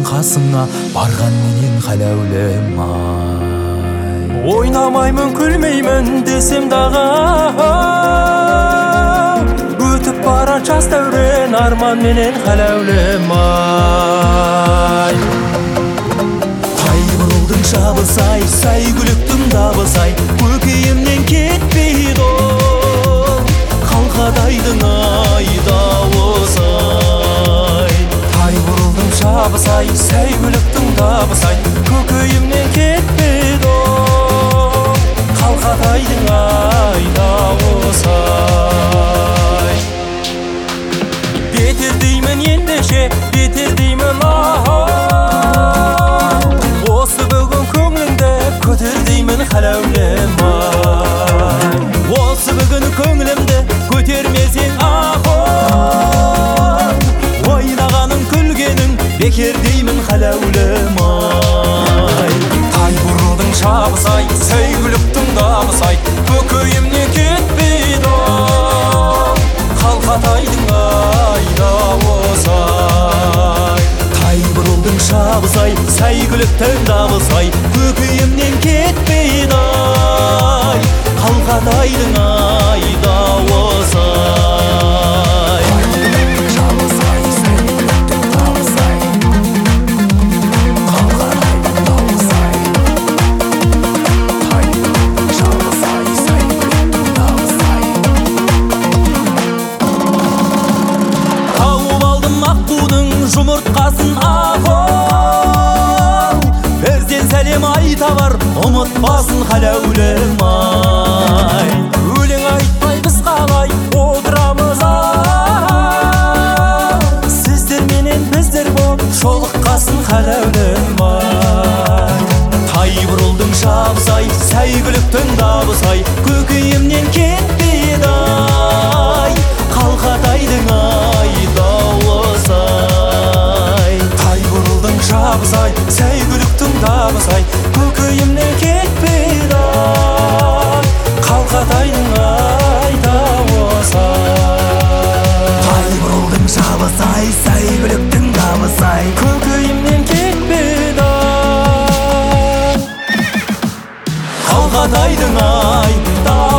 қасыңа барған менен халәулім ай. Ойнамаймын күлмеймін десем дағы өтіп бара жас дәурен арман менен халәулім ай. Тай бұрылдың жабысай, сәйгүліктің дабысай, көкейімнен кетпейді ол қалқадайдың ай дауысай. Тай бұрылдың жабысай, сәйгүліктің дабысай, көкейімнен кетпейді ол қалқадайдың ай дауысай. Бетер деймін ендеше, бетер деймін осы бүгін көңіліңді көтер деймін халәулім ай. Осы бүгін көңілімді көтермесең ойнағаның күлгенің бекер деймін халәулім ай. Тай бұрылдың жабысай, сәйгүліктің дабысай, көкейімнен кетпейді қалқатайдың ай дауысай. Тай бұрылдың жабысай, сәйгүліктің дабысай, көкейімнен кетпейді қалқатайдың ай дауысай. Жұмыртқасын ақыл бізден сәлем айта бар, ұмытпасын халәулім ай. Өлең айтпай біз қалай отырамыз ай, сіздер менен біздер боп жолыққасын халәулім ай. Тай бұрылдың жабысай, сәйгүліктің дабысай, көкейімнен кетпейді ай қалқатайдың ай дауысай. Тай бұрылдың жабысай, сәйгүліктің дабысай, көкейімнен кетпейді қалқатайдың ай дауысай. Тай бұрылдың жабысай, сәйгүліктің дабысай, көкейімнен кетпейді қалқатайдың ай